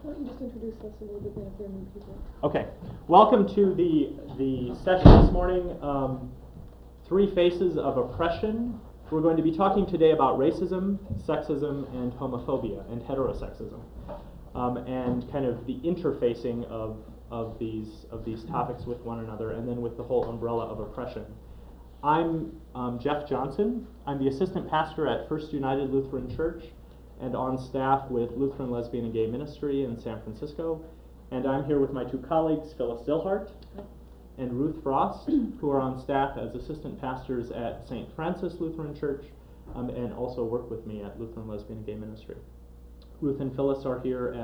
Why don't you just introduce us a little bit then if there are new people? Okay. Welcome to the session this morning, Three Faces of Oppression. We're going to be talking today about racism, sexism, and homophobia, and heterosexism, and kind of the interfacing of these topics with one another, and then with the whole umbrella of oppression. I'm Jeff Johnson. I'm the assistant pastor at First United Lutheran Church, and on staff with Lutheran Lesbian and Gay Ministry in San Francisco. And I'm here with my two colleagues, Phyllis Dillhart and Ruth Frost, who are on staff as assistant pastors at St. Francis Lutheran Church, and also work with me at Lutheran Lesbian and Gay Ministry. Ruth and Phyllis are here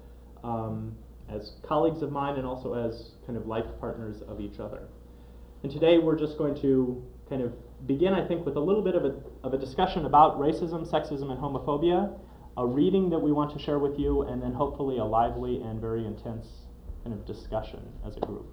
as colleagues of mine and also as kind of life partners of each other. And today we're just going to kind of begin, I think, with a little bit of a discussion about racism, sexism, and homophobia, a reading that we want to share with you, and then hopefully a lively and very intense kind of discussion as a group.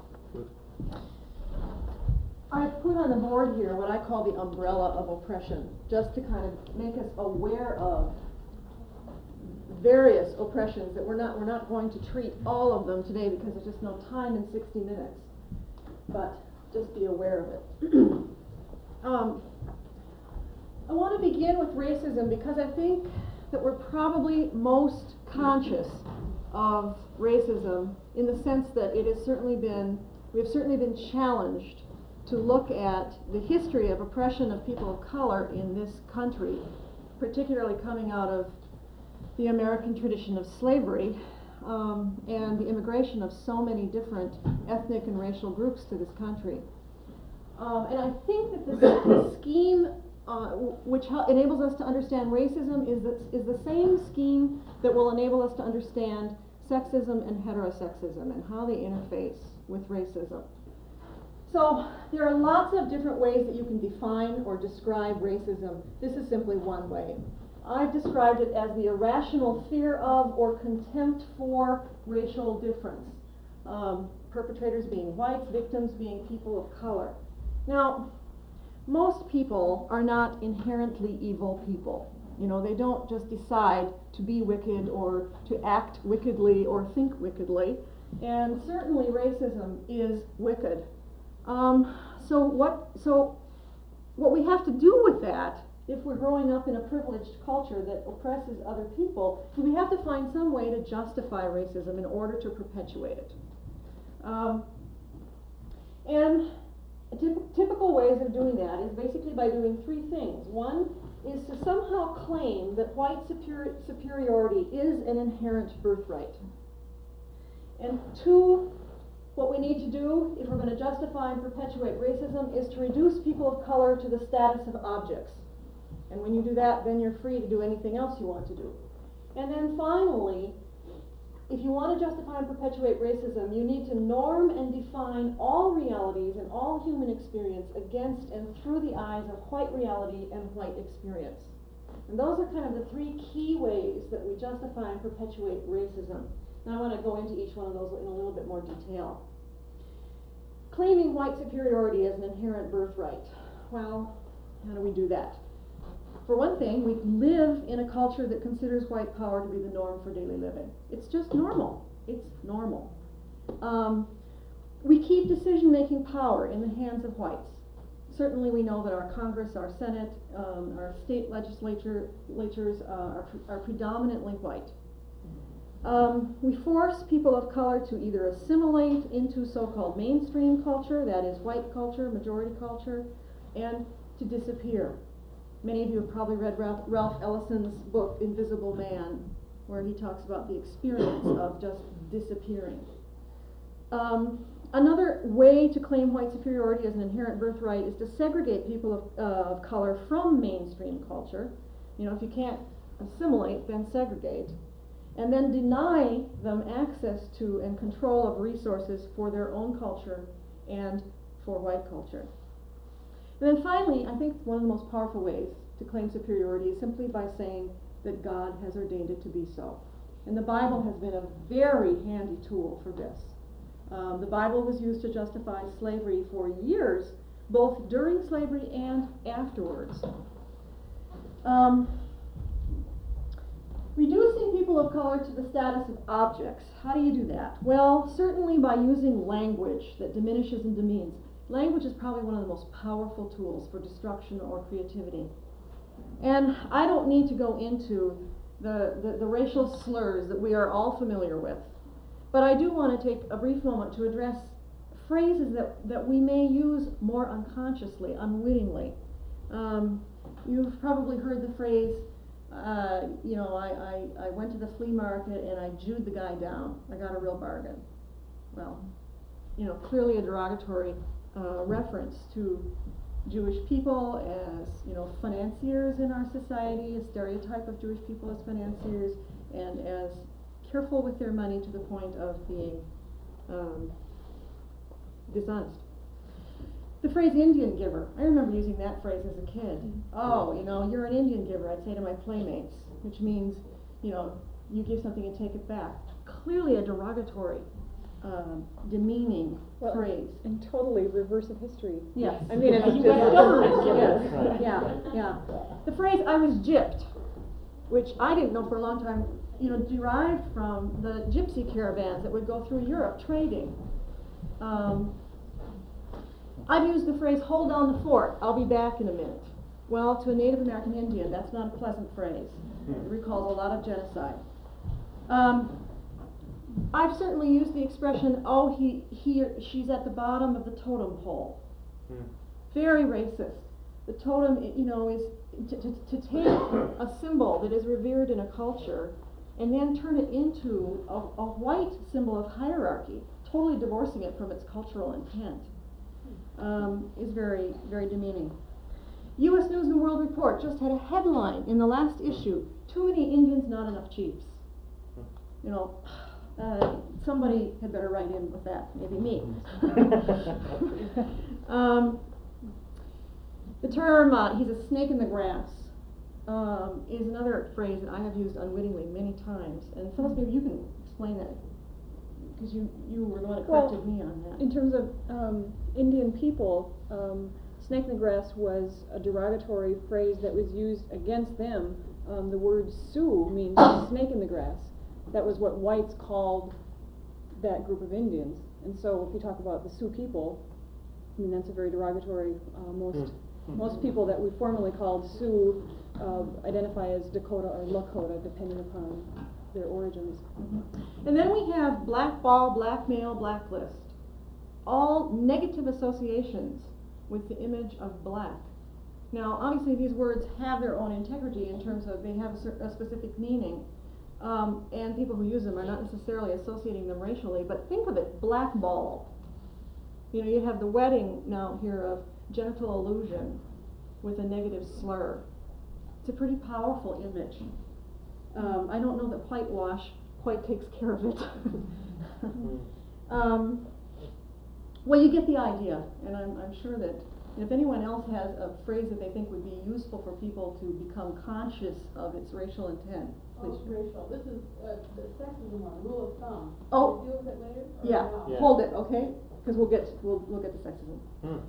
I've put on the board here what I call the umbrella of oppression, just to kind of make us aware of various oppressions that we're not going to treat all of them today because there's just no time in 60 minutes, but just be aware of it. I want to begin with racism because I think that we're probably most conscious of racism in the sense that we have certainly been challenged to look at the history of oppression of people of color in this country, particularly coming out of the American tradition of slavery and the immigration of so many different ethnic and racial groups to this country. And I think that the scheme which enables us to understand racism is the same scheme that will enable us to understand sexism and heterosexism and how they interface with racism. So there are lots of different ways that you can define or describe racism. This is simply one way. I've described it as the irrational fear of or contempt for racial difference. Perpetrators being whites, victims being people of color. Now, most people are not inherently evil people. You know, they don't just decide to be wicked or to act wickedly or think wickedly. And certainly racism is wicked. So what we have to do with that, if we're growing up in a privileged culture that oppresses other people, is we have to find some way to justify racism in order to perpetuate it. And typical ways of doing that is basically by doing three things. One is to somehow claim that white superiority is an inherent birthright. And two, what we need to do, if we're going to justify and perpetuate racism, is to reduce people of color to the status of objects. And when you do that, then you're free to do anything else you want to do. And then finally, if you want to justify and perpetuate racism, you need to norm and define all realities and all human experience against and through the eyes of white reality and white experience. And those are kind of the three key ways that we justify and perpetuate racism. And I want to go into each one of those in a little bit more detail. Claiming white superiority as an inherent birthright. Well, how do we do that? For one thing, we live in a culture that considers white power to be the norm for daily living. It's just normal. It's normal. We keep decision-making power in the hands of whites. Certainly we know that our Congress, our Senate, our state legislatures are predominantly white. We force people of color to either assimilate into so-called mainstream culture, that is white culture, majority culture, and to disappear. Many of you have probably read Ralph Ellison's book, Invisible Man, where he talks about the experience of just disappearing. Another way to claim white superiority as an inherent birthright is to segregate people of color from mainstream culture. You know, if you can't assimilate, then segregate. And then deny them access to and control of resources for their own culture and for white culture. And then finally, I think one of the most powerful ways to claim superiority is simply by saying that God has ordained it to be so. And the Bible has been a very handy tool for this. The Bible was used to justify slavery for years, both during slavery and afterwards. Reducing people people of color to the status of objects. How do you do that? Well, certainly by using language that diminishes and demeans. Language is probably one of the most powerful tools for destruction or creativity. And I don't need to go into the racial slurs that we are all familiar with. But I do want to take a brief moment to address phrases that we may use more unconsciously, unwittingly. You've probably heard the phrase, I went to the flea market and I Jewed the guy down. I got a real bargain. Well, clearly a derogatory reference to Jewish people as, financiers in our society, a stereotype of Jewish people as financiers, and as careful with their money to the point of being dishonest. The phrase Indian giver, I remember using that phrase as a kid. Oh, you're an Indian giver, I'd say to my playmates, which means, you give something and take it back. Clearly a derogatory, demeaning phrase. And totally reverse of history. Yes. I mean, it's U.S. just government, yes. yes. Yeah. The phrase I was gypped, which I didn't know for a long time, derived from the gypsy caravans that would go through Europe trading. I've used the phrase, hold down the fort, I'll be back in a minute. Well, to a Native American Indian, that's not a pleasant phrase. It recalls a lot of genocide. I've certainly used the expression, oh, he or she's at the bottom of the totem pole. Very racist. The totem, is to take a symbol that is revered in a culture and then turn it into a white symbol of hierarchy, totally divorcing it from its cultural intent. Is very, very demeaning. U.S. News and World Report just had a headline in the last issue, too many Indians, not enough chiefs. Somebody had better write in with that, maybe me. The term, he's a snake in the grass, is another phrase that I have used unwittingly many times. And Phyllis, maybe you can explain that, because you were the one that corrected me on that. In terms of Indian people, snake in the grass was a derogatory phrase that was used against them. The word Sioux means snake in the grass. That was what whites called that group of Indians. And so if you talk about the Sioux people, I mean, that's a very derogatory, most people that we formerly called Sioux identify as Dakota or Lakota, depending upon their origins. And then we have blackball, blackmail, blacklist. All negative associations with the image of black. Now, obviously these words have their own integrity in terms of they have a specific meaning. And people who use them are not necessarily associating them racially, but think of it, blackball. You have the wedding now here of genital illusion with a negative slur. It's a pretty powerful image. I don't know that whitewash quite takes care of it. Well, you get the idea, and I'm sure that if anyone else has a phrase that they think would be useful for people to become conscious of its racial intent, please. Racial. This is the sexism one, rule of thumb. Oh. Can we deal with it later? Yeah. No? Hold it, okay? Because we'll get to sexism.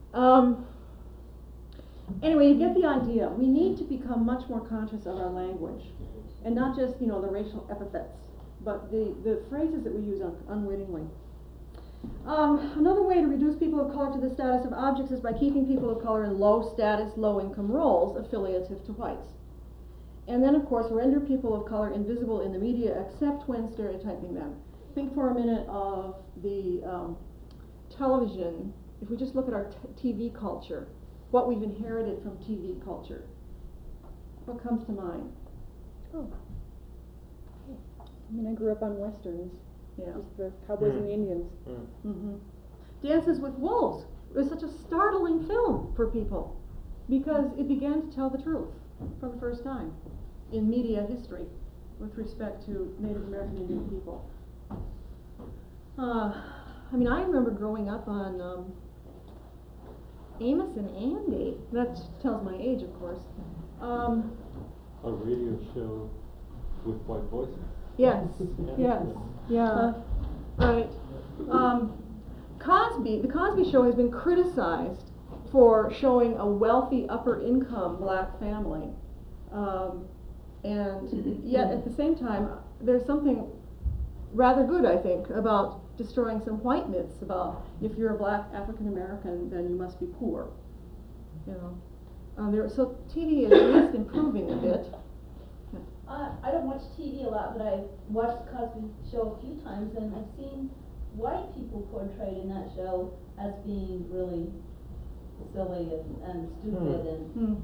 Anyway, you get the idea. We need to become much more conscious of our language, and not just the racial epithets, but the phrases that we use unwittingly. Another way to reduce people of color to the status of objects is by keeping people of color in low status, low income roles affiliative to whites. And then, of course, render people of color invisible in the media except when stereotyping them. Think for a minute of the television. If we just look at our TV culture, what we've inherited from TV culture, what comes to mind? Oh. I mean, I grew up on westerns. Yeah. Just the cowboys and the Indians. Dances with Wolves. It was such a startling film for people because it began to tell the truth for the first time in media history with respect to Native American Indian people. I mean, I remember growing up on Amos and Andy. That tells my age, of course. A radio show with white voices. Yes, yes, yeah, right. The Cosby Show has been criticized for showing a wealthy upper income black family And yet, at the same time, there's something rather good, I think, about destroying some white myths about if you're a black African American, then you must be poor. You know, so TV is at least improving a bit. I don't watch TV a lot, but I've watched the Cosby Show a few times, and I've seen white people portrayed in that show as being really silly and stupid, and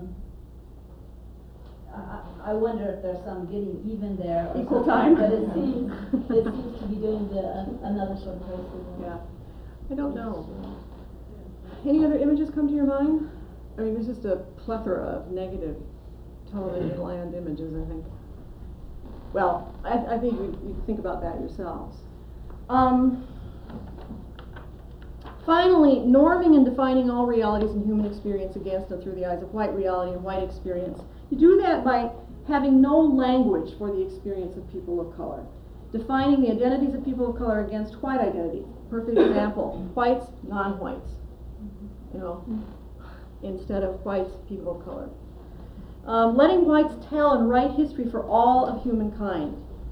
I wonder if there's some getting even there or Equal something, time. but it seems to be doing another sort of racism. Yeah, I don't know. Any other images come to your mind? I mean, there's just a plethora of negative television land images, I think. Well, I think you think about that yourselves. Finally, norming and defining all realities in human experience against and through the eyes of white reality and white experience. You do that by having no language for the experience of people of color. Defining the identities of people of color against white identity. Perfect example, whites, non-whites. You know, instead of whites, people of color. Letting whites tell and write history for all of humankind.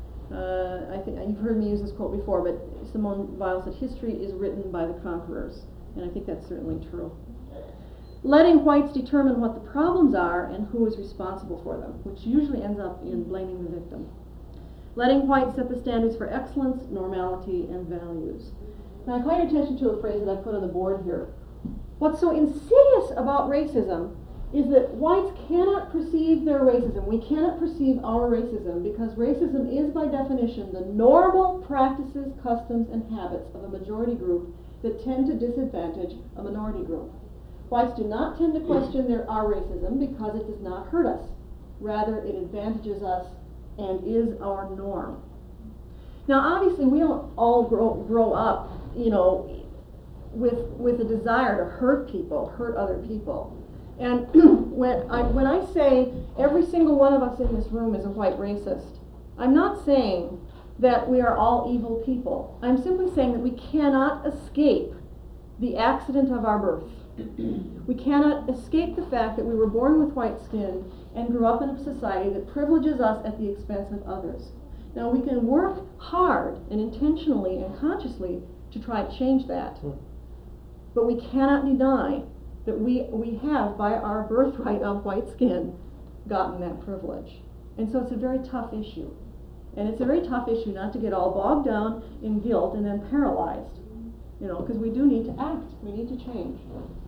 I think you've heard me use this quote before, but Simone Weil said, history is written by the conquerors, and I think that's certainly true. Letting whites determine what the problems are and who is responsible for them, which usually ends up in blaming the victim. Letting whites set the standards for excellence, normality, and values. Now I call your attention to a phrase that I put on the board here. What's so insidious about racism is that whites cannot perceive their racism. We cannot perceive our racism because racism is by definition the normal practices, customs, and habits of a majority group that tend to disadvantage a minority group. Whites do not tend to question our racism because it does not hurt us. Rather, it advantages us and is our norm. Now, obviously, we don't all grow up, you know, with a desire to hurt people, hurt other people. And when I say every single one of us in this room is a white racist, I'm not saying that we are all evil people. I'm simply saying that we cannot escape the accident of our birth. We cannot escape the fact that we were born with white skin and grew up in a society that privileges us at the expense of others. Now, we can work hard and intentionally and consciously to try to change that. But we cannot deny that we have, by our birthright of white skin, gotten that privilege. And so it's a very tough issue. And it's a very tough issue not to get all bogged down in guilt and then paralyzed. You know, because we do need to act. We need to change.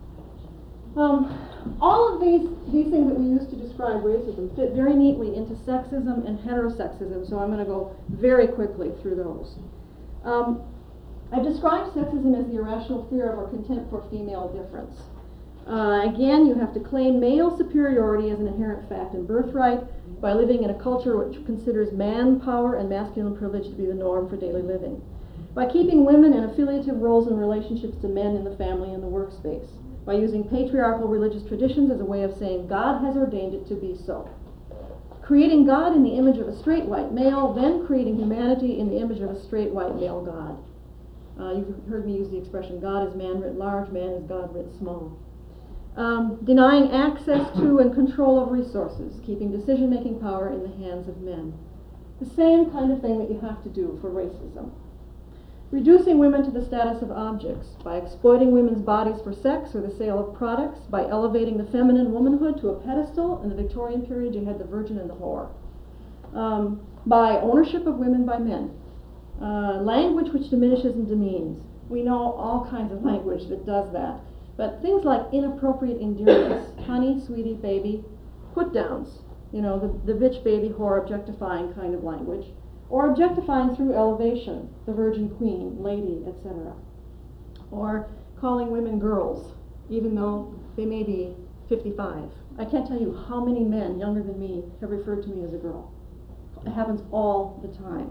All of these things that we use to describe racism fit very neatly into sexism and heterosexism, so I'm going to go very quickly through those. I've described sexism as the irrational fear of or contempt for female difference. Again, you have to claim male superiority as an inherent fact and birthright by living in a culture which considers man power and masculine privilege to be the norm for daily living. By keeping women in affiliative roles and relationships to men in the family and the workspace. By using patriarchal religious traditions as a way of saying God has ordained it to be so. Creating God in the image of a straight white male, then creating humanity in the image of a straight white male God. You've heard me use the expression, God is man writ large, man is God writ small. Denying access to and control of resources, keeping decision-making power in the hands of men. The same kind of thing that you have to do for racism. Reducing women to the status of objects by exploiting women's bodies for sex or the sale of products, by elevating the feminine womanhood to a pedestal. In the Victorian period, you had the virgin and the whore. By ownership of women by men. Language which diminishes and demeans. We know all kinds of language that does that. But things like inappropriate endearments, honey, sweetie, baby, put-downs, you know, the bitch, baby, whore, objectifying kind of language. Or objectifying through elevation, the virgin queen, lady, etc. Or calling women girls, even though they may be 55. I can't tell you how many men younger than me have referred to me as a girl. It happens all the time.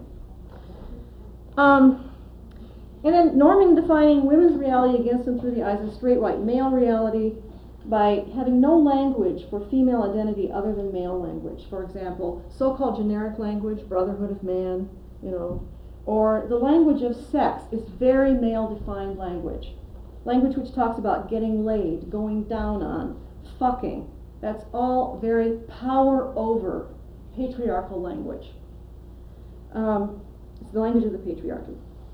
And then norming and defining women's reality against and through the eyes of straight white male reality by having no language for female identity other than male language. For example, so-called generic language, brotherhood of man, you know, or the language of sex is very male-defined language. Language which talks about getting laid, going down on, fucking. That's all very power over, patriarchal language. It's the language of the patriarchy.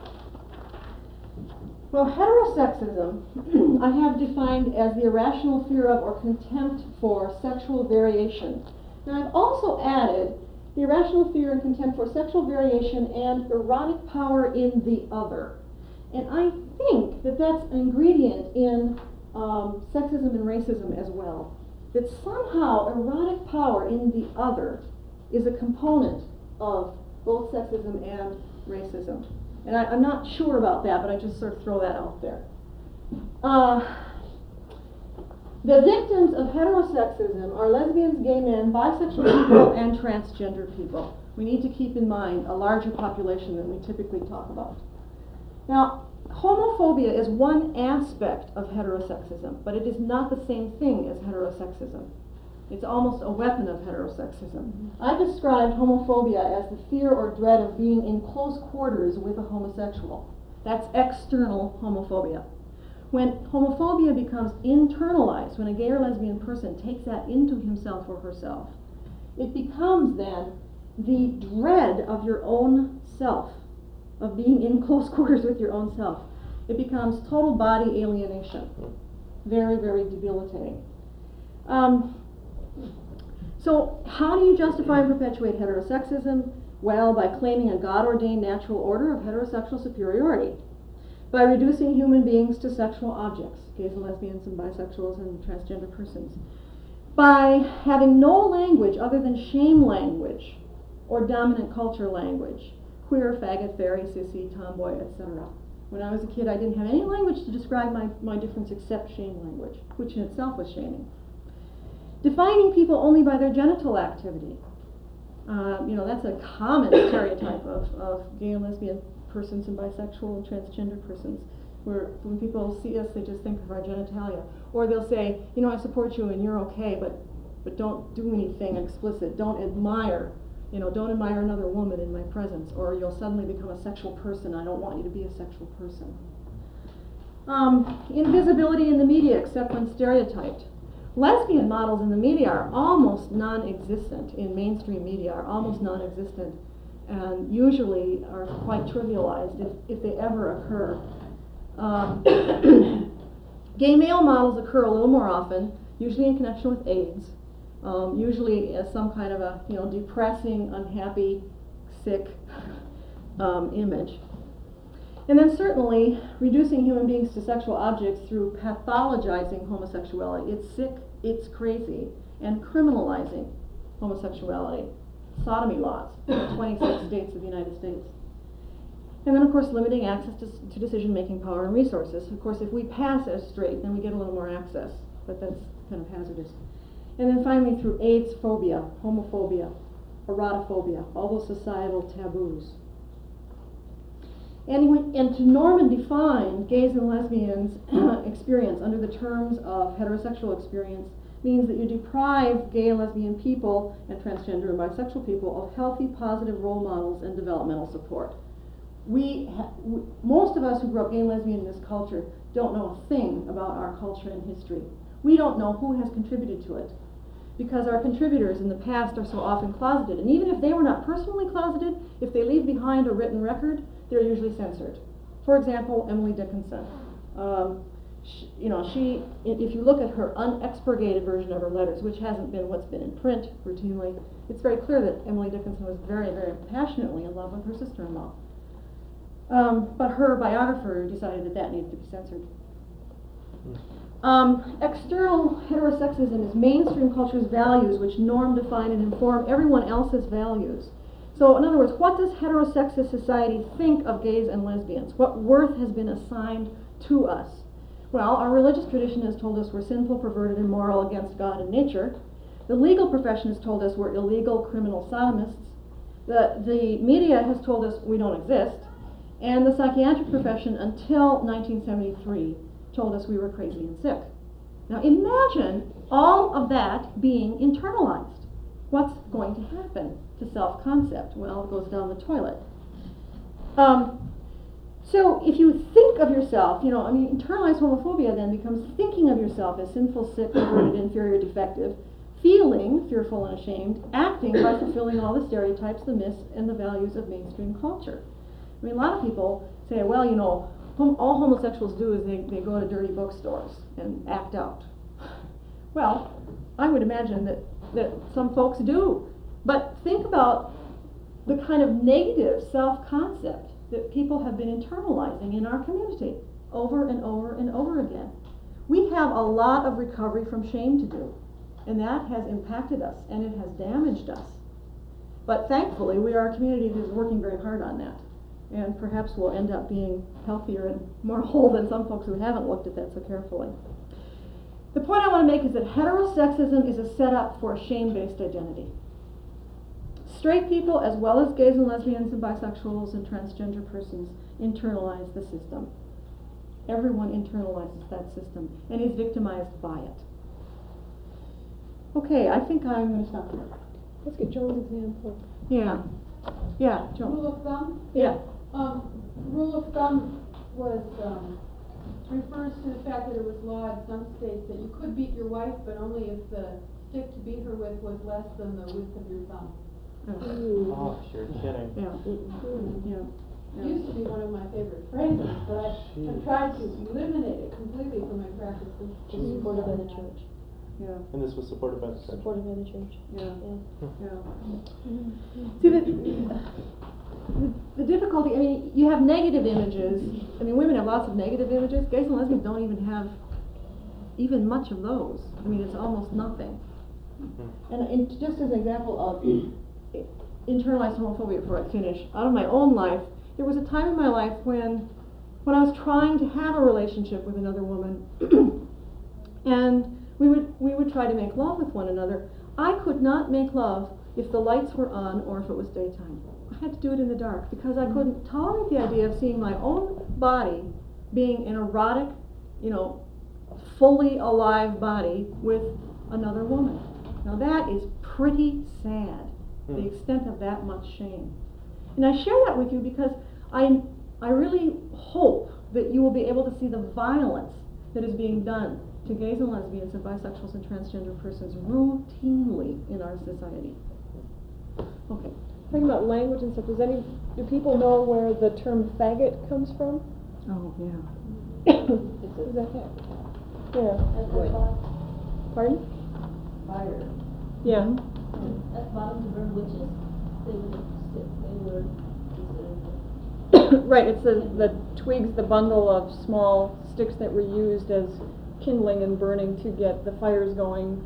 Well, heterosexism I have defined as the irrational fear of or contempt for sexual variation. Now I've also added the irrational fear and contempt for sexual variation and erotic power in the other. And I think that that's an ingredient in sexism and racism as well. That somehow erotic power in the other is a component of both sexism and racism. And I'm not sure about that, but I just sort of throw that out there. The victims of heterosexism are lesbians, gay men, bisexual people, and transgender people. We need to keep in mind a larger population than we typically talk about. Now, homophobia is one aspect of heterosexism, but it is not the same thing as heterosexism. It's almost a weapon of heterosexism. I described homophobia as the fear or dread of being in close quarters with a homosexual. That's external homophobia. When homophobia becomes internalized, when a gay or lesbian person takes that into himself or herself, it becomes then the dread of your own self, of being in close quarters with your own self. It becomes total body alienation. Very, very debilitating. So how do you justify and perpetuate heterosexism? Well, by claiming a God-ordained natural order of heterosexual superiority. By reducing human beings to sexual objects, gays and lesbians and bisexuals and transgender persons. By having no language other than shame language or dominant culture language. Queer, faggot, fairy, sissy, tomboy, etc. When I was a kid, I didn't have any language to describe my difference except shame language, which in itself was shaming. Defining people only by their genital activity. That's a common stereotype of gay and lesbian persons and bisexual and transgender persons, where when people see us, they just think of our genitalia. Or they'll say, I support you and you're okay, but don't do anything explicit. Don't admire another woman in my presence, or you'll suddenly become a sexual person. I don't want you to be a sexual person. Invisibility in the media, except when stereotyped. Lesbian models in the media are almost non-existent, in mainstream media are almost non-existent, and usually are quite trivialized if they ever occur. Gay male models occur a little more often, usually in connection with AIDS, usually as some kind of a depressing, unhappy, sick image. And then certainly reducing human beings to sexual objects through pathologizing homosexuality. It's sick, it's crazy, and criminalizing homosexuality. Sodomy laws in the 26 states of the United States. And then of course limiting access to decision-making power and resources. Of course if we pass as straight, then we get a little more access, but that's kind of hazardous. And then finally through AIDS phobia, homophobia, erotophobia, all those societal taboos. And to norm and define gays and lesbians experience under the terms of heterosexual experience means that you deprive gay and lesbian people and transgender and bisexual people of healthy, positive role models and developmental support. Most of us who grew up gay and lesbian in this culture don't know a thing about our culture and history. We don't know who has contributed to it, because our contributors in the past are so often closeted. And even if they were not personally closeted, if they leave behind a written record, they're usually censored. For example, Emily Dickinson. If you look at her unexpurgated version of her letters, which hasn't been what's been in print routinely, it's very clear that Emily Dickinson was very, very passionately in love with her sister-in-law. But her biographer decided that needed to be censored. External heterosexism is mainstream culture's values which norm, define, and inform everyone else's values. So in other words, what does heterosexist society think of gays and lesbians? What worth has been assigned to us? Well, our religious tradition has told us we're sinful, perverted, immoral, against God and nature. The legal profession has told us we're illegal, criminal sodomists. The media has told us we don't exist. And the psychiatric profession, until 1973, told us we were crazy and sick. Now imagine all of that being internalized. What's going to happen to self-concept? Well, it goes down the toilet. So if you think of yourself, internalized homophobia then becomes thinking of yourself as sinful, sick, perverted, inferior, defective, feeling fearful and ashamed, acting by fulfilling all the stereotypes, the myths, and the values of mainstream culture. I mean, a lot of people say, well, you know, all homosexuals do is they go to dirty bookstores and act out. Well, I would imagine that some folks do. But think about the kind of negative self-concept that people have been internalizing in our community over and over and over again. We have a lot of recovery from shame to do, and that has impacted us and it has damaged us. But thankfully, we are a community that is working very hard on that, and perhaps we'll end up being healthier and more whole than some folks who haven't looked at that so carefully. The point I want to make is that heterosexism is a setup for a shame-based identity. Straight people, as well as gays and lesbians and bisexuals and transgender persons, internalize the system. Everyone internalizes that system and is victimized by it. Okay, I think I'm going to stop here. Let's get Joan's example. Yeah. Yeah, Joan. Rule of thumb? Yeah. Rule of thumb was, refers to the fact that it was law in some states that you could beat your wife, but only if the stick to beat her with was less than the width of your thumb. Oh, you're kidding. Yeah. Yeah. It used to be one of my favorite phrases, but I've tried to eliminate it completely from my practice. Supported by the church. Yeah. And this was supported by the church. Supported by the church. Yeah. Yeah. Yeah. See, the difficulty, I mean, you have negative images. I mean, women have lots of negative images. Gays and lesbians don't even have even much of those. I mean, it's almost nothing. And just as an example of internalized homophobia before I finish, out of my own life, there was a time in my life when I was trying to have a relationship with another woman, and we would try to make love with one another. I could not make love if the lights were on or if it was daytime. I had to do it in the dark because I couldn't tolerate the idea of seeing my own body being an erotic, you know, fully alive body with another woman. Now that is pretty sad, the extent of that much shame. And I share that with you because I really hope that you will be able to see the violence that is being done to gays and lesbians and bisexuals and transgender persons routinely in our society. Okay. Talking about language and stuff, do people know where the term faggot comes from? Oh, yeah. Is that it? Yeah. Pardon? Fire. Yeah. At the bottom, the burn witches, they were considered. Right, it's the twigs, the bundle of small sticks that were used as kindling and burning to get the fires going,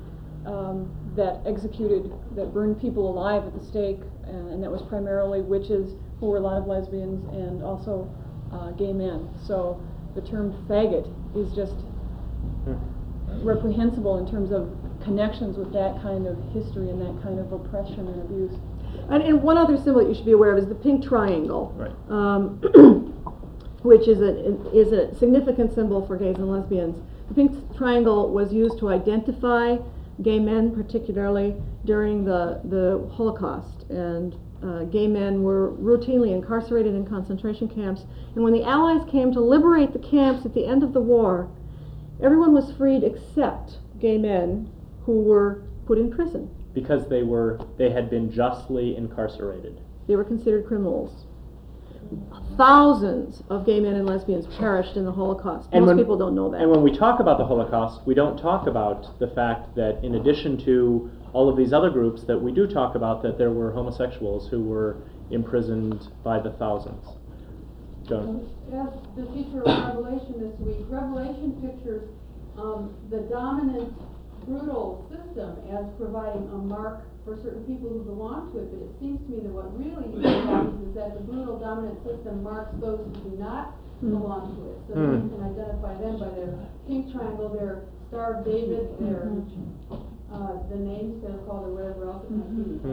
that burned people alive at the stake, and that was primarily witches, who were a lot of lesbians, and also gay men. So the term faggot is just reprehensible in terms of connections with that kind of history and that kind of oppression and abuse. And one other symbol that you should be aware of is the pink triangle, Right. which is a significant symbol for gays and lesbians. The pink triangle was used to identify gay men, particularly during the Holocaust, and gay men were routinely incarcerated in concentration camps. And when the Allies came to liberate the camps at the end of the war, everyone was freed except gay men who were put in prison. Because they had been justly incarcerated. They were considered criminals. Thousands of gay men and lesbians perished in the Holocaust. Most people don't know that. And when we talk about the Holocaust, we don't talk about the fact that in addition to all of these other groups, that we do talk about that there were homosexuals who were imprisoned by the thousands. Joan? As the teacher of Revelation this week, Revelation pictures the dominant, brutal system as providing a mark for certain people who belong to it, but it seems to me that what really happens is that the brutal, dominant system marks those who do not belong to it. So that you can identify them by their pink triangle, their Star of David, their the names they're called, or whatever else it might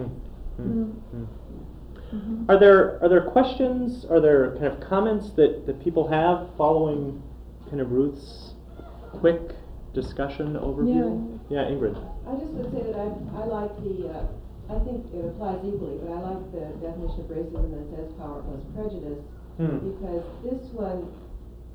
be. Are there questions? Are there kind of comments that people have following kind of Ruth's quick discussion overview? Yeah, Ingrid. I just would say that I like I think it applies equally, but I like the definition of racism that says power plus prejudice, because this one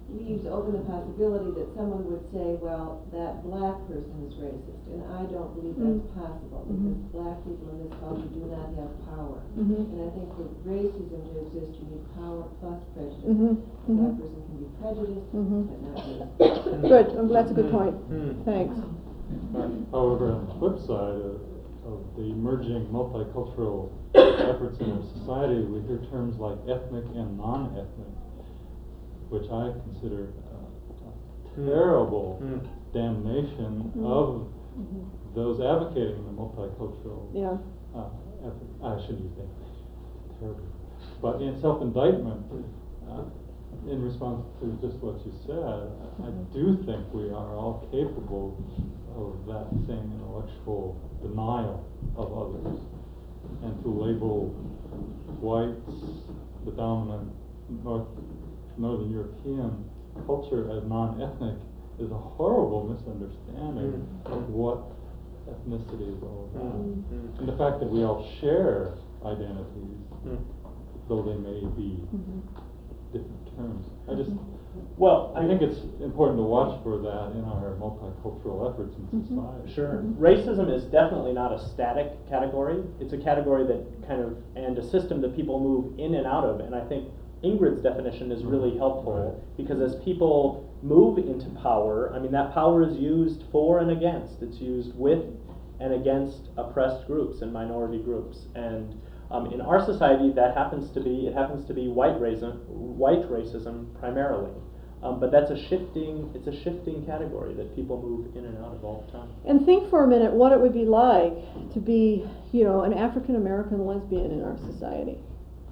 leaves open the possibility that someone would say, well, that black person is racist, and I don't believe that's possible, because black people in this culture do not have power. And I think for racism to exist, you need power plus prejudice. A black person can be prejudiced, but not racist. Good, that's a good point, thanks. However, on the flip side of the emerging multicultural efforts in our society, we hear terms like ethnic and non-ethnic, which I consider a terrible damnation of those advocating the multicultural effort. I shouldn't use damnation, terrible. But in self-indictment, in response to just what you said, I do think we are all capable of that same intellectual denial of others, and to label whites, the dominant Northern European culture, as non-ethnic is a horrible misunderstanding of what ethnicity is all about. And the fact that we all share identities, though they may be different terms. I think it's important to watch for that in our multicultural efforts in society. Sure. Racism is definitely not a static category. It's a category that and a system that people move in and out of. And I think Ingrid's definition is really helpful, because as people move into power, I mean, that power is used for and against. It's used with and against oppressed groups and minority groups. And in our society, it happens to be white racism primarily. But that's a shifting category that people move in and out of all the time. And think for a minute what it would be like to be, an African American lesbian in our society.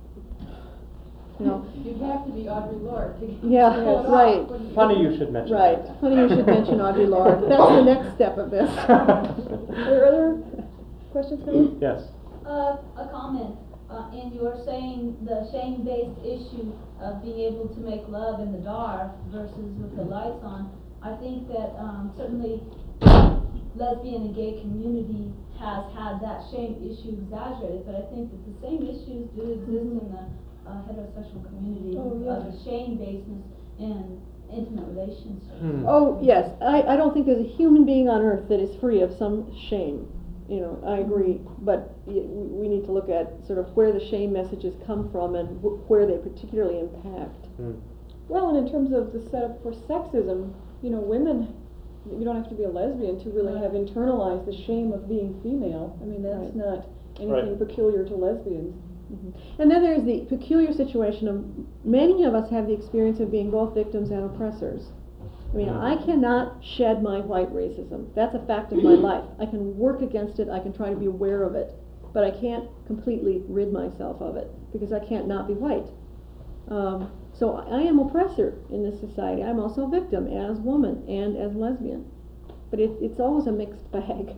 You'd have to be Audre Lorde to pull it off, right. wouldn't you? Funny you should mention Right. that. Funny you should mention Audre Lorde. That's the next step of this. Are there other questions coming? Yes. A comment, in your saying the shame-based issue of being able to make love in the dark versus with the lights on, I think that certainly lesbian and gay community has had that shame issue exaggerated, but I think that the same issues do exist in the heterosexual community of the shame-basedness in intimate relationships. Oh, yes. I don't think there's a human being on earth that is free of some shame. I agree. But we need to look at sort of where the shame messages come from and where they particularly impact. Well, and in terms of the setup for sexism, women, you don't have to be a lesbian to really have internalized the shame of being female. I mean, that's not anything peculiar to lesbians. And then there's the peculiar situation of many of us have the experience of being both victims and oppressors. I mean, I cannot shed my white racism. That's a fact of my life. I can work against it, I can try to be aware of it, but I can't completely rid myself of it, because I can't not be white. So I am oppressor in this society. I'm also a victim as woman and as lesbian. But it's always a mixed bag.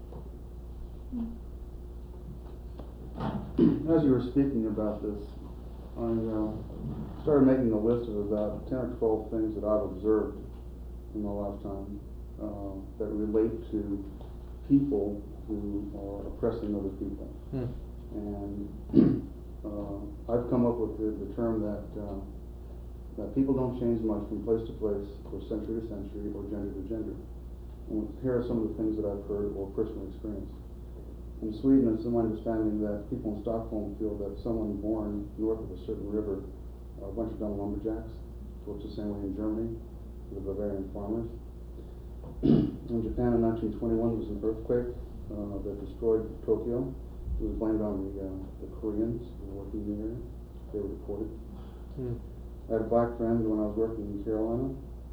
As you were speaking about this, I started making a list of about 10 or 12 things that I've observed in my lifetime that relate to people who are oppressing other people. And I've come up with the term that people don't change much from place to place, or century to century, or gender to gender. And here are some of the things that I've heard or personally experienced. In Sweden, it's my understanding that people in Stockholm feel that someone born north of a certain river, a bunch of dumb lumberjacks, works the same way in Germany, the Bavarian farmers. In Japan in 1921, there was an earthquake that destroyed Tokyo. It was blamed on the Koreans who were working in the area. They were deported. I had a black friend when I was working in Carolina,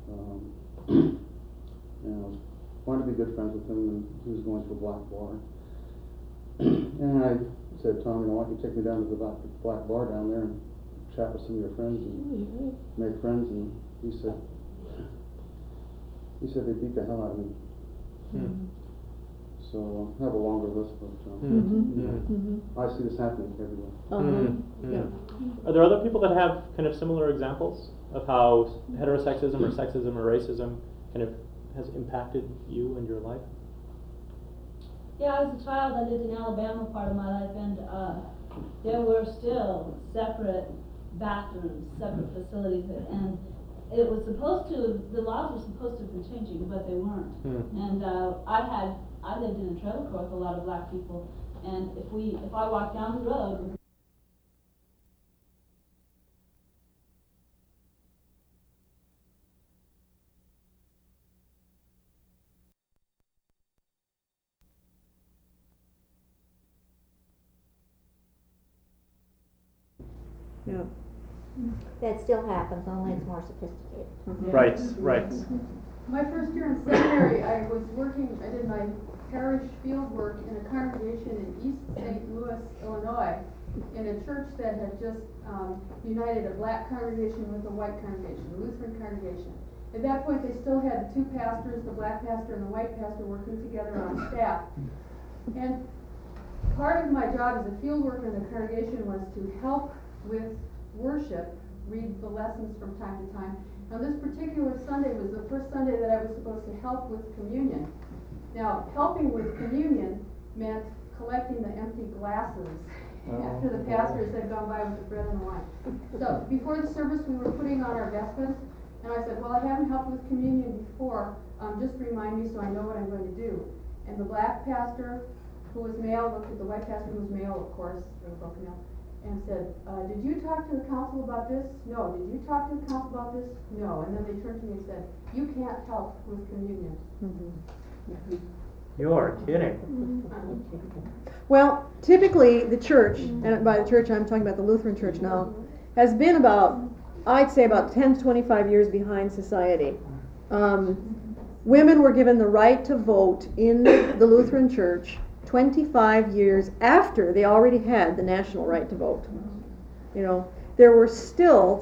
and I wanted to be good friends with him, and he was going to a black bar. And I said, Tom, why don't you take me down to the black bar down there and chat with some of your friends and make friends? And he said they beat the hell out of me. So I have a longer list, but I see this happening everywhere. Are there other people that have kind of similar examples of how heterosexism or sexism or racism kind of has impacted you and your life? Yeah, as a child, I lived in Alabama part of my life, and there were still separate bathrooms, separate facilities, and it was supposed to, the laws were supposed to have been changing, but they weren't. And, I lived in a trailer court with a lot of black people, and if I walked down the road, Yeah. That still happens, only it's more sophisticated. Right, right. My first year in seminary, I did my parish field work in a congregation in East St. Louis, Illinois, in a church that had just united a black congregation with a white congregation, a Lutheran congregation. At that point, they still had the two pastors, the black pastor and the white pastor, working together on staff. And part of my job as a field worker in the congregation was to help with worship, read the lessons from time to time. Now, this particular Sunday was the first Sunday that I was supposed to help with communion. Now, helping with communion meant collecting the empty glasses after the pastors had gone by with the bread and the wine. So, before the service, we were putting on our vestments, and I said, well, I haven't helped with communion before, just remind me so I know what I'm going to do. And the black pastor, who was male, looked at the white pastor, who was male, of course, they were both male, and said, did you talk to the council about this? No. Did you talk to the council about this? No. And then they turned to me and said, you can't help with communion. You're kidding. Well, typically the church, and by the church I'm talking about the Lutheran Church now, has been I'd say about 10 to 25 years behind society. Women were given the right to vote in the Lutheran Church 25 years after they already had the national right to vote. You know, there were still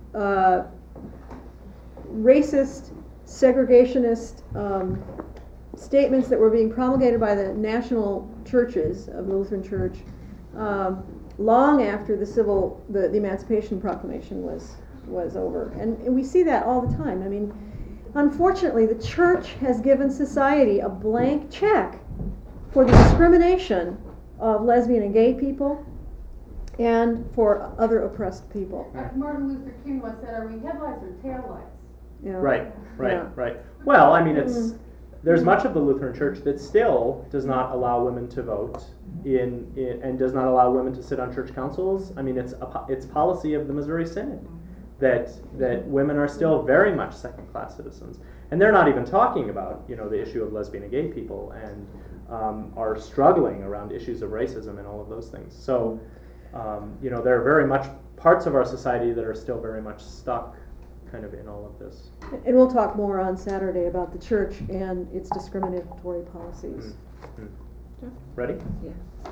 racist, segregationist statements that were being promulgated by the national churches of the Lutheran Church long after the Emancipation Proclamation was over. And we see that all the time. I mean, unfortunately, the church has given society a blank check for the discrimination of lesbian and gay people and for other oppressed people. Martin Luther King once said, are we headlights or taillights? Yeah. Right. Yeah. Well, I mean, there's much of the Lutheran Church that still does not allow women to vote and does not allow women to sit on church councils. I mean, it's policy of the Missouri Synod that women are still very much second-class citizens, and they're not even talking about the issue of lesbian and gay people and are struggling around issues of racism and all of those things. So, there are very much parts of our society that are still very much stuck kind of in all of this. And we'll talk more on Saturday about the church and its discriminatory policies. Mm-hmm. Ready? Yeah.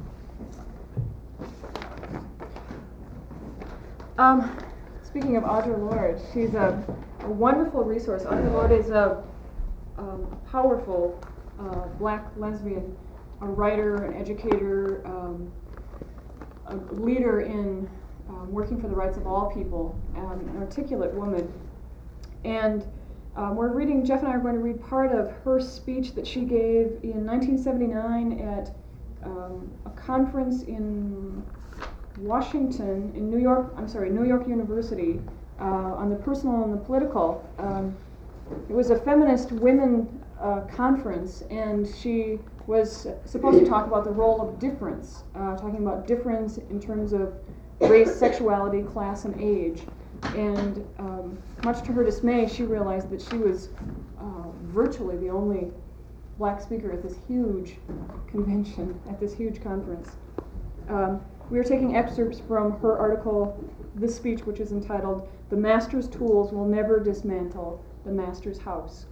Speaking of Audre Lorde, she's a wonderful resource. Audre Lorde is a powerful black lesbian, a writer, an educator, a leader in working for the rights of all people, an articulate woman. And Jeff and I are going to read part of her speech that she gave in 1979 at a conference in Washington, in New York University, on the personal and the political. It was a feminist women conference, and she was supposed to talk about the role of difference, talking about difference in terms of race, sexuality, class, and age. And much to her dismay, she realized that she was virtually the only black speaker at this huge convention, at this huge conference. We are taking excerpts from her article, this speech, which is entitled, "The Master's Tools Will Never Dismantle the Master's House."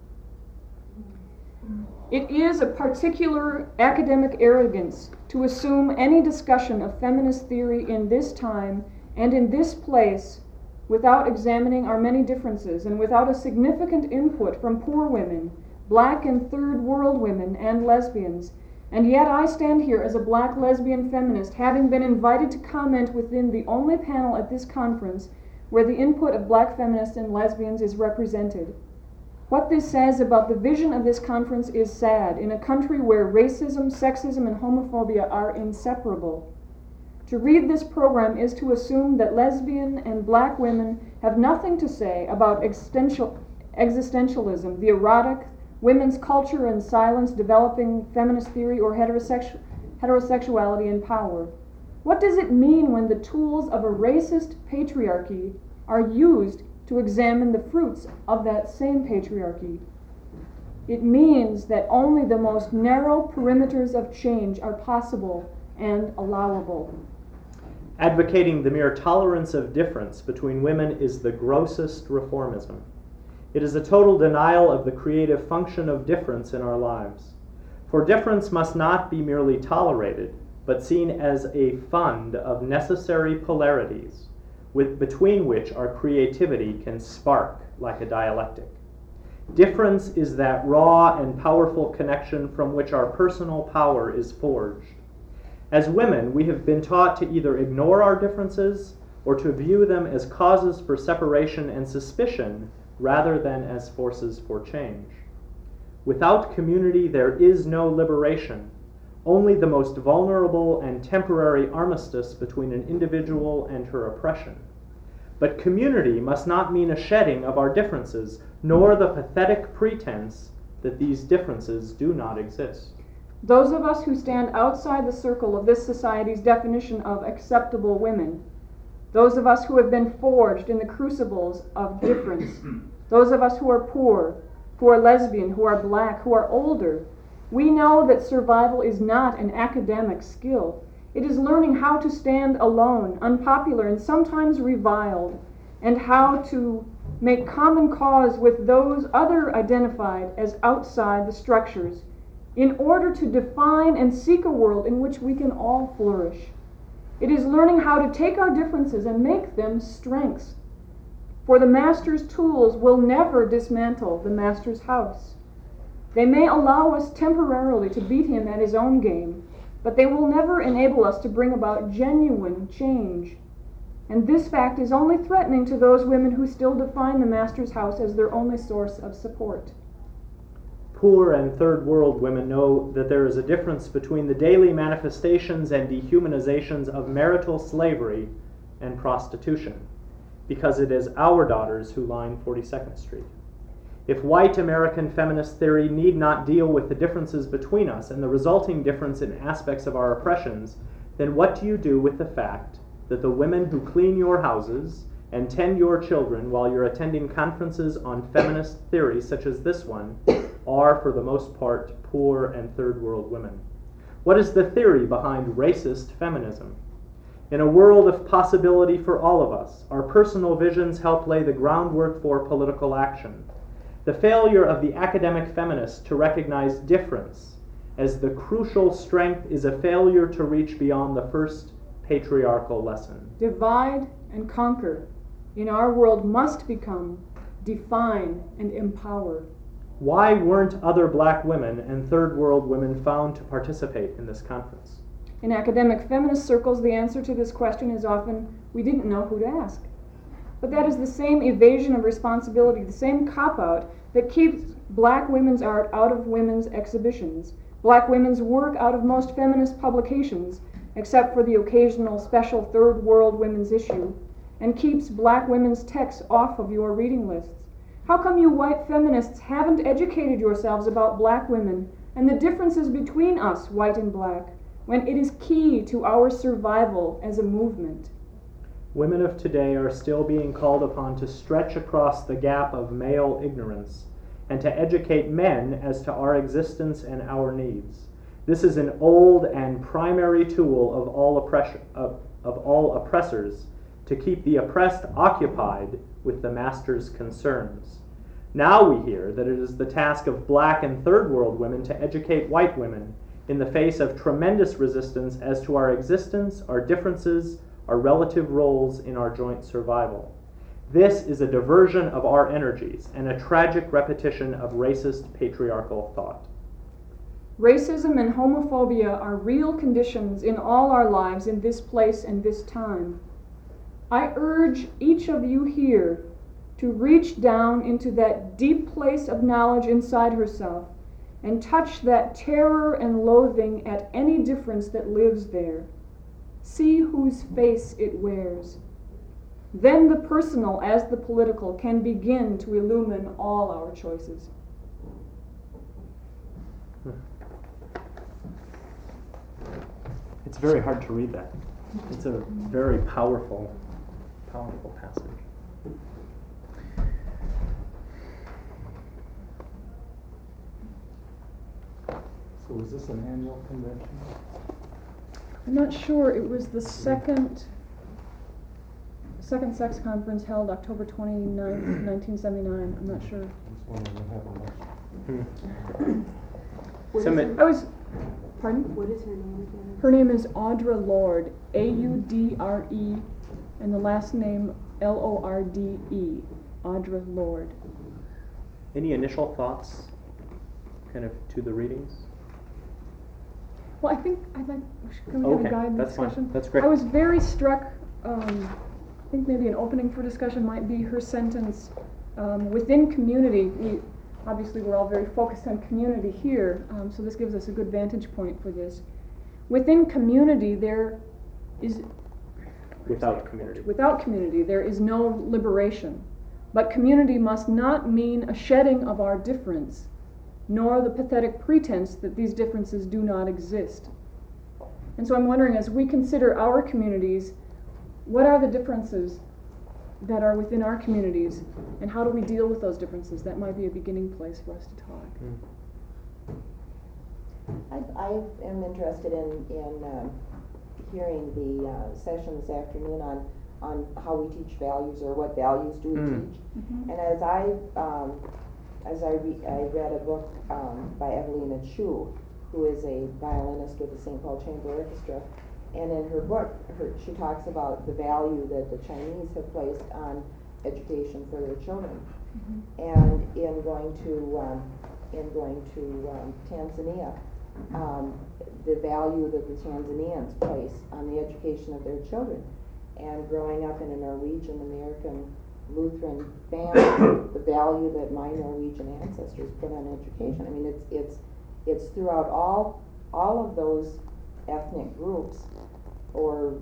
It is a particular academic arrogance to assume any discussion of feminist theory in this time and in this place without examining our many differences and without a significant input from poor women, black and third world women, and lesbians. And yet I stand here as a black lesbian feminist, having been invited to comment within the only panel at this conference where the input of black feminists and lesbians is represented. What this says about the vision of this conference is sad, in a country where racism, sexism, and homophobia are inseparable. To read this program is to assume that lesbian and black women have nothing to say about existentialism, the erotic, women's culture and silence, developing feminist theory, or heterosexuality and power. What does it mean when the tools of a racist patriarchy are used to examine the fruits of that same patriarchy? It means that only the most narrow perimeters of change are possible and allowable. Advocating the mere tolerance of difference between women is the grossest reformism. It is a total denial of the creative function of difference in our lives. For difference must not be merely tolerated, but seen as a fund of necessary polarities between which our creativity can spark like a dialectic. Difference is that raw and powerful connection from which our personal power is forged. As women, we have been taught to either ignore our differences or to view them as causes for separation and suspicion rather than as forces for change. Without community, there is no liberation, only the most vulnerable and temporary armistice between an individual and her oppression. But community must not mean a shedding of our differences, nor the pathetic pretense that these differences do not exist. Those of us who stand outside the circle of this society's definition of acceptable women, those of us who have been forged in the crucibles of difference, those of us who are poor, who are lesbian, who are black, who are older, we know that survival is not an academic skill. It is learning how to stand alone, unpopular, and sometimes reviled, and how to make common cause with those other identified as outside the structures, in order to define and seek a world in which we can all flourish. It is learning how to take our differences and make them strengths. For the master's tools will never dismantle the master's house. They may allow us temporarily to beat him at his own game, but they will never enable us to bring about genuine change. And this fact is only threatening to those women who still define the master's house as their only source of support. Poor and third world women know that there is a difference between the daily manifestations and dehumanizations of marital slavery and prostitution, because it is our daughters who line 42nd Street. If white American feminist theory need not deal with the differences between us and the resulting difference in aspects of our oppressions, then what do you do with the fact that the women who clean your houses and tend your children while you're attending conferences on feminist theory such as this one are, for the most part, poor and third world women? What is the theory behind racist feminism? In a world of possibility for all of us, our personal visions help lay the groundwork for political action. The failure of the academic feminist to recognize difference as the crucial strength is a failure to reach beyond the first patriarchal lesson. Divide and conquer in our world must become define and empower. Why weren't other black women and third world women found to participate in this conference? In academic feminist circles, the answer to this question is often, we didn't know who to ask. But that is the same evasion of responsibility, the same cop-out that keeps black women's art out of women's exhibitions, black women's work out of most feminist publications, except for the occasional special third world women's issue, and keeps black women's texts off of your reading lists. How come you white feminists haven't educated yourselves about black women and the differences between us, white and black, when it is key to our survival as a movement? Women of today are still being called upon to stretch across the gap of male ignorance and to educate men as to our existence and our needs. This is an old and primary tool of all oppressors to keep the oppressed occupied with the master's concerns. Now we hear that it is the task of black and third world women to educate white women in the face of tremendous resistance as to our existence, our differences, our relative roles in our joint survival. This is a diversion of our energies and a tragic repetition of racist patriarchal thought. Racism and homophobia are real conditions in all our lives in this place and this time. I urge each of you here to reach down into that deep place of knowledge inside herself and touch that terror and loathing at any difference that lives there. See whose face it wears. Then the personal as the political can begin to illumine all our choices. It's very hard to read that. It's a very powerful passage. So was this an annual convention? I'm not sure. It was the second sex conference held October 29th, 1979. I'm not sure. I was wondering what happened next. I was, pardon? What is her name again? Her name is Audre Lorde, A-U-D-R-E, and the last name L-O-R-D-E, Audre Lorde. Any initial thoughts, kind of, to the readings? Well, I think I'd like, can we have a guide in the that's fine. discussion? That's great. I was very struck, I think maybe an opening for discussion might be her sentence, within community, obviously we're all very focused on community here, so this gives us a good vantage point for this. Within community there is... Without community. Without community there is no liberation, but community must not mean a shedding of our difference, nor the pathetic pretense that these differences do not exist. And so I'm wondering, as we consider our communities, what are the differences that are within our communities, and how do we deal with those differences? That might be a beginning place for us to talk. I am interested in hearing the session this afternoon on how we teach values, or what values do we teach. Mm-hmm. And as I read a book by Evelina Chu, who is a violinist with the St. Paul Chamber Orchestra, and in her book, she talks about the value that the Chinese have placed on education for their children. Mm-hmm. And in going to Tanzania, the value that the Tanzanians place on the education of their children. And growing up in a Norwegian American Lutheran family, the value that my Norwegian ancestors put on education. I mean, it's throughout all of those ethnic groups, or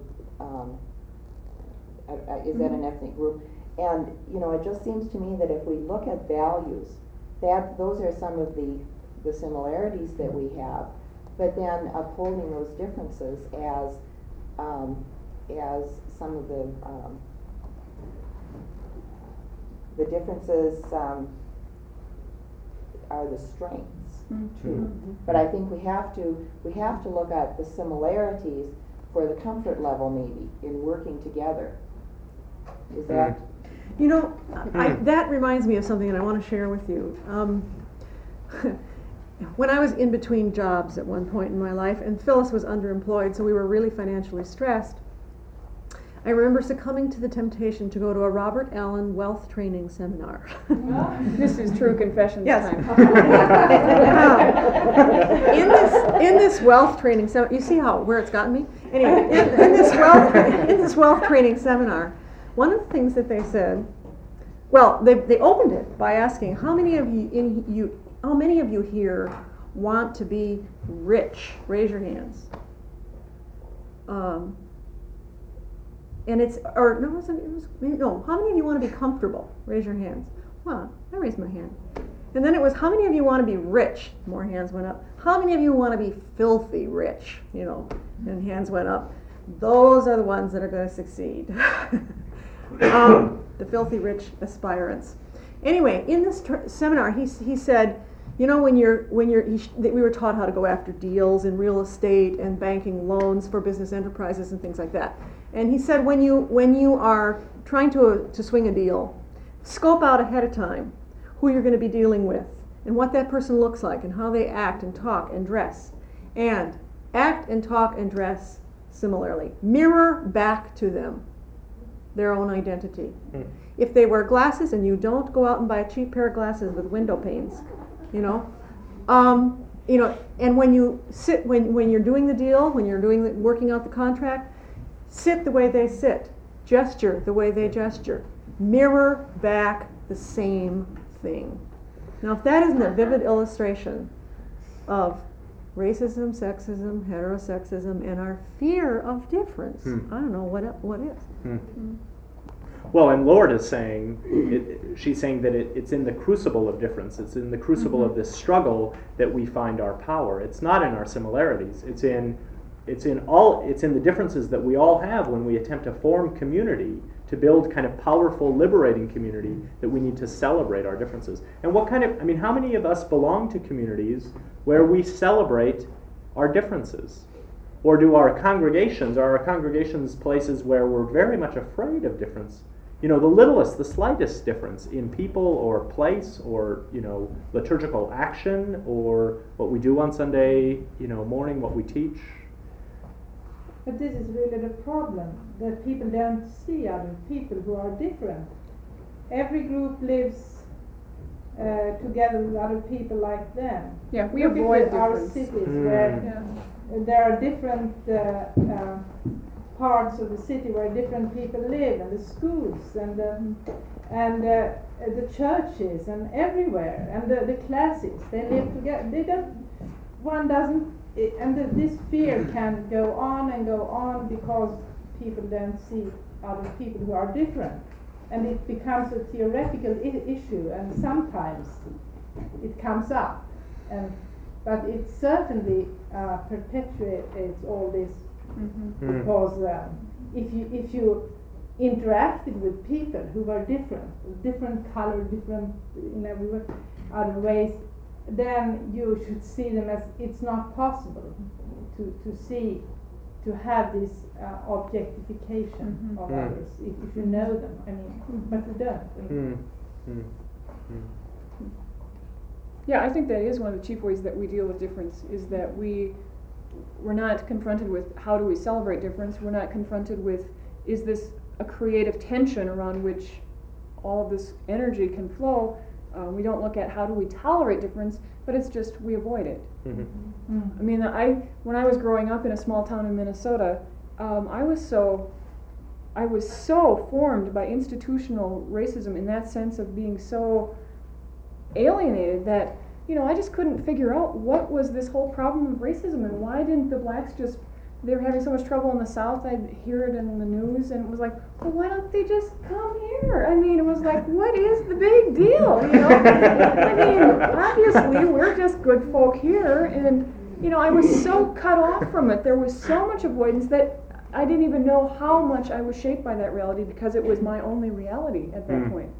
is that an ethnic group? And it just seems to me that if we look at values, that those are some of the similarities that we have, but then upholding those differences as some of the differences are the strengths too. But I think we have to look at the similarities for the comfort level, maybe, in working together. Is that? That reminds me of something that I want to share with you. When I was in between jobs at one point in my life, and Phyllis was underemployed, so we were really financially stressed, I remember succumbing to the temptation to go to a Robert Allen wealth training seminar. This is true confessions time. In this wealth training seminar, you see where it's gotten me? Anyway, in this wealth training seminar, one of the things that they said, well, they opened it by asking, how many of you here want to be rich? Raise your hands. And how many of you want to be comfortable? Raise your hands. Well, I raised my hand. And then it was, how many of you want to be rich? More hands went up. How many of you want to be filthy rich? And hands went up. Those are the ones that are going to succeed. The filthy rich aspirants. Anyway, in this seminar, he said, we were taught how to go after deals in real estate and banking loans for business enterprises and things like that. And he said, when you are trying to swing a deal, scope out ahead of time who you're going to be dealing with and what that person looks like and how they act and talk and dress. And act and talk and dress similarly. Mirror back to them their own identity. If they wear glasses and you don't, go out and buy a cheap pair of glasses with window panes. And when you sit, when you're doing the deal, when you're working out the contract, sit the way they sit, gesture the way they gesture, mirror back the same thing. Now, if that isn't a vivid illustration of racism, sexism, heterosexism, and our fear of difference. Hmm. I don't know what is. Well, and Lord is saying, she's saying that it's in the crucible of difference. It's in the crucible of this struggle that we find our power. It's not in our similarities. It's in the differences that we all have when we attempt to form community, to build kind of powerful, liberating community, that we need to celebrate our differences. And how many of us belong to communities where we celebrate our differences? Or are our congregations places where we're very much afraid of difference? The littlest, the slightest difference in people or place or, liturgical action or what we do on Sunday, morning, what we teach. But this is really the problem, that people don't see other people who are different. Every group lives together with other people like them. Yeah, we Look avoid at our difference. cities where there are different parts of the city where different people live, and the schools and the churches and everywhere, and the classes, they live together. This fear can go on because people don't see other people who are different, and it becomes a theoretical issue, and sometimes it comes up, but it certainly perpetuates all this, because if you interacted with people who were different color, different in every way, other ways, then you should see them as it's not possible to have this objectification of others if you know them. But you don't. Yeah, I think that is one of the chief ways that we deal with difference, is that we're not confronted with how do we celebrate difference. We're not confronted with, is this a creative tension around which all of this energy can flow. We don't look at how do we tolerate difference, but it's just we avoid it. I mean, when I was growing up in a small town in Minnesota, I was so formed by institutional racism in that sense of being so alienated that, I just couldn't figure out what was this whole problem of racism, and why didn't the blacks they were having so much trouble in the South. I'd hear it in the news, and it was like, well, why don't they just come here? I mean, it was like, what is the big deal? I mean, obviously we're just good folk here, and I was so cut off from it. There was so much avoidance that I didn't even know how much I was shaped by that reality, because it was my only reality at that point.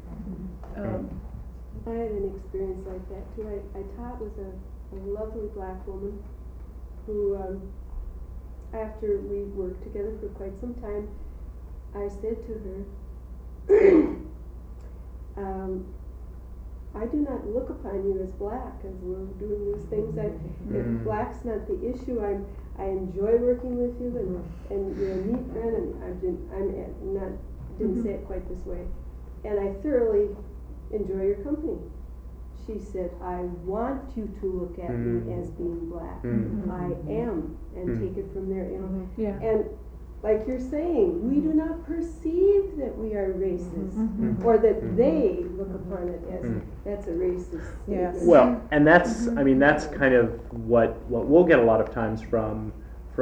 I had an experience like that too. I taught with a lovely black woman who, after we worked together for quite some time, I said to her, I do not look upon you as black as we're doing these things. If black's not the issue, I enjoy working with you, and you're a neat friend, and didn't say it quite this way, and I thoroughly enjoy your company. She said, I want you to look at me as being black. I am, and take it from there. And like you're saying, we do not perceive that we are racist, or that they look upon it as that's a racist. Yes. Well, and that's kind of what we'll get a lot of times from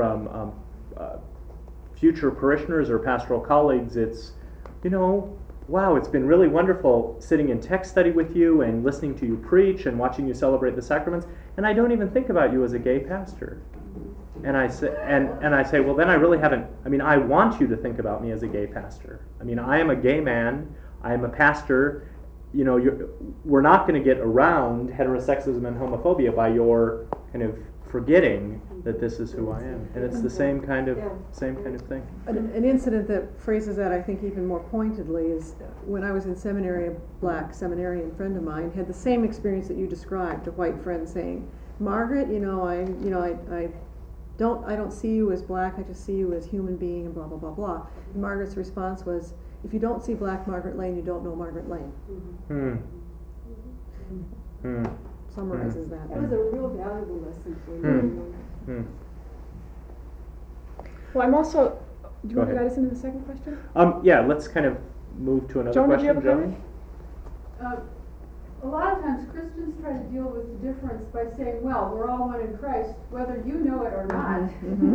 future parishioners or pastoral colleagues. It's, wow, it's been really wonderful sitting in text study with you and listening to you preach and watching you celebrate the sacraments, and I don't even think about you as a gay pastor. And I say, well, then I really haven't. I want you to think about me as a gay pastor. I am a gay man. I am a pastor. We're not going to get around heterosexism and homophobia by your kind of forgetting that this is who I am, and it's the same kind of thing. An incident that phrases that, I think, even more pointedly is when I was in seminary. A black seminarian friend of mine had the same experience that you described. A white friend saying, "Margaret, I don't see you as black. I just see you as human being," and blah blah blah blah. And Margaret's response was, "If you don't see black Margaret Lane, you don't know Margaret Lane." Summarizes that. That was a real valuable lesson for me. Well, I'm also. Do you want to guide us into the second question? Yeah, let's kind of move to another Joan, question. did you have a comment? A lot of times Christians try to deal with the difference by saying, well, we're all one in Christ, whether you know it or not.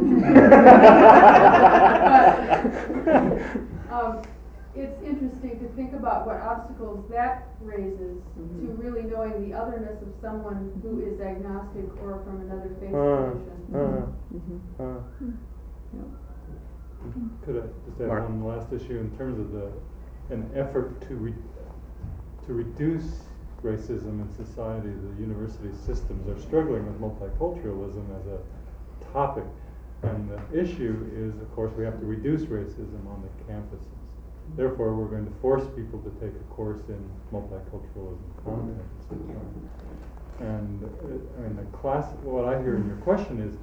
But, it's interesting to think about what obstacles that raises to really knowing the otherness of someone who is agnostic or from another faith tradition. Could I just add Mark. one last issue in terms of an effort to reduce racism in society? The university systems are struggling with multiculturalism as a topic, and the issue is, of course, we have to reduce racism on the campuses. Therefore, we're going to force people to take a course in multiculturalism content. And I mean, the class. What I hear in your question is,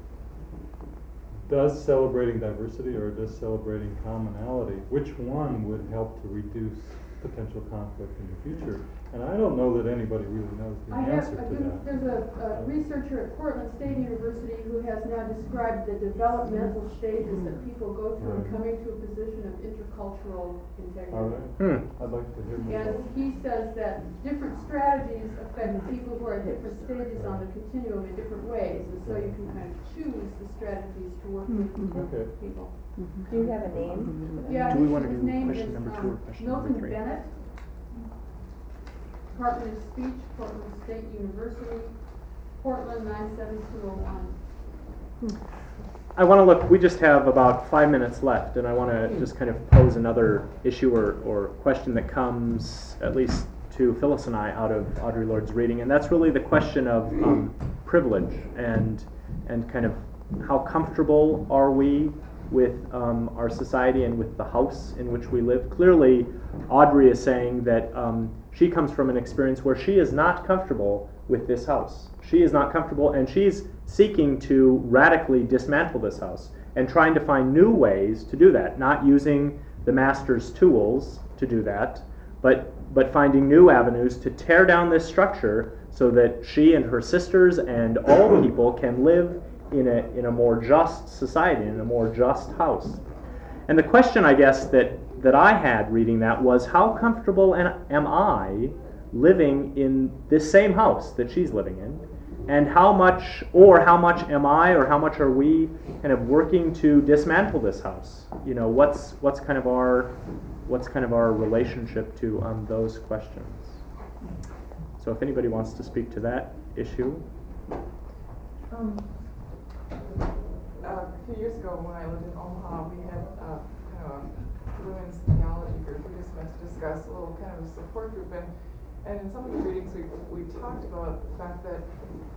does celebrating diversity or does celebrating commonality, which one would help to reduce potential conflict in the future? And I don't know that anybody really knows the answer to that. There's a researcher at Portland State University who has now described the developmental stages that people go through in coming to a position of intercultural integrity. All right. I'd like to hear more. And he says that different strategies affect people who are at different stages on the continuum in different ways, and so you can kind of choose the strategies to work with people. Do you have a name? Yeah, Do we want to his do name question is, number 2 or question number Milton 3? Bennett, Department of Speech, Portland State University, Portland 97201. I want to look, we just have about 5 minutes left, and I want to just kind of pose another issue or question that comes, at least to Phyllis and I, out of Audre Lorde's reading, and that's really the question of privilege and kind of how comfortable are we with our society and with the house in which we live. Clearly, Audre is saying that she comes from an experience where she is not comfortable with this house. She is not comfortable, and she's seeking to radically dismantle this house and trying to find new ways to do that, not using the master's tools to do that, but finding new avenues to tear down this structure so that she and her sisters and all people can live in a more just society, in a more just house. And the question, I guess, that I had reading that was, how comfortable am I living in this same house that she's living in? And how much am I, or how much are we kind of working to dismantle this house? You know, what's kind of our relationship to those questions? So if anybody wants to speak to that issue. A few years ago when I lived in Omaha, we had kind of a women's theology group. We just met to discuss a little kind of a support group, and in some of the readings we talked about the fact that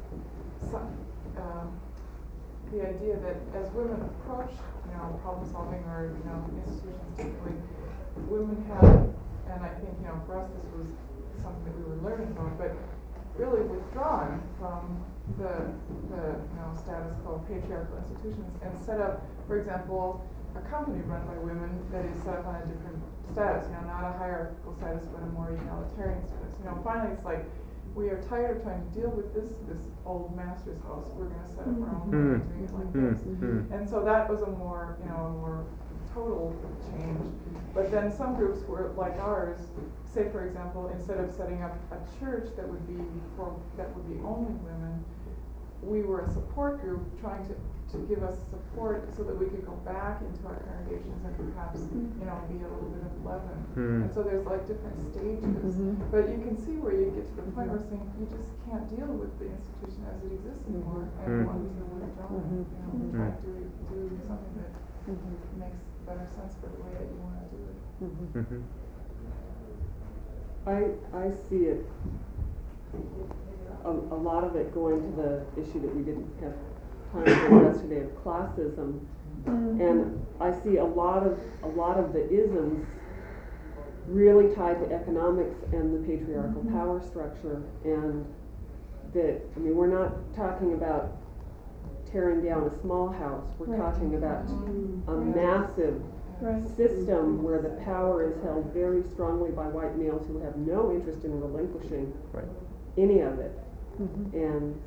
the idea that as women approach problem solving or institutions differently, women have, and I think for us this was something that we were learning from, but really withdrawn from the status quo patriarchal institutions and set up, for example, a company run by women that is set up on a different status, not a hierarchical status but a more egalitarian status. Finally it's like, we are tired of trying to deal with this old master's house. We're going to set up our own way of doing it like this. And so that was a more total change. But then some groups were like ours, say for example, instead of setting up a church that would be only women, we were a support group trying to give us support so that we could go back into our congregations and perhaps be a little bit of leaven. And so there's like different stages, but you can see where you get to the point where saying you just can't deal with the institution as it exists anymore, and ones that would withdrawn. Try to do something that makes better sense for the way that you want to do it. I see it, a lot of it going to the issue that we didn't have time to address today of classism, and I see a lot of the isms really tied to economics and the patriarchal power structure, and that, we're not talking about tearing down a small house, we're talking about a massive system where the power is held very strongly by white males who have no interest in relinquishing any of it. And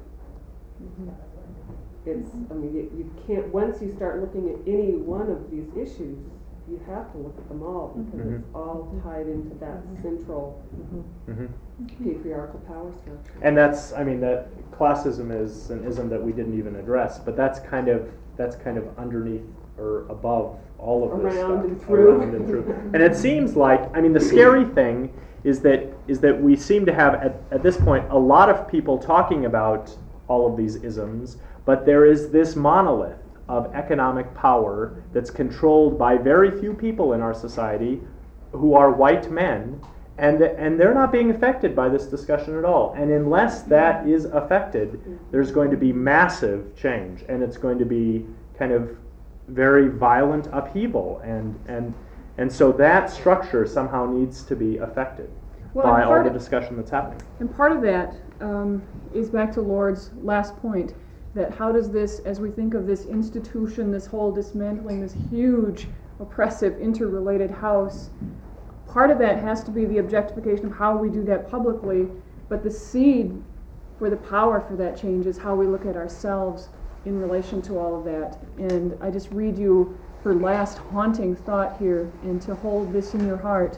it's, you can't, once you start looking at any one of these issues, you have to look at them all, because it's all tied into that central patriarchal power structure. And that's, I mean, that classism is an ism that we didn't even address, but that's kind of underneath or above all of this Around stuff. and through. Around and through. And it seems like, I mean, the scary thing is that we seem to have at this point a lot of people talking about all of these isms, but there is this monolith of economic power that's controlled by very few people in our society who are white men, and they're not being affected by this discussion at all. And unless that is affected, there's going to be massive change, and it's going to be kind of very violent upheaval, and so that structure somehow needs to be affected by all the discussion that's happening. And part of that is back to Lord's last point, that how does this, as we think of this institution, this whole dismantling, this huge, oppressive, interrelated house, part of that has to be the objectification of how we do that publicly, but the seed for the power for that change is how we look at ourselves in relation to all of that. And I just read you her last haunting thought here, and to hold this in your heart.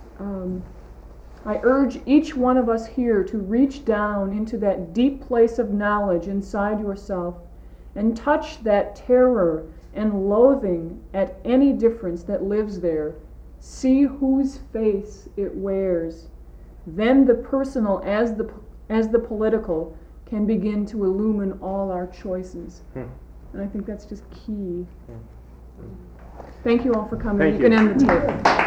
I urge each one of us here to reach down into that deep place of knowledge inside yourself and touch that terror and loathing at any difference that lives there. See whose face it wears. Then the personal as the political can begin to illumine all our choices. And I think that's just key. Thank you all for coming. Thank you can you. end the tape.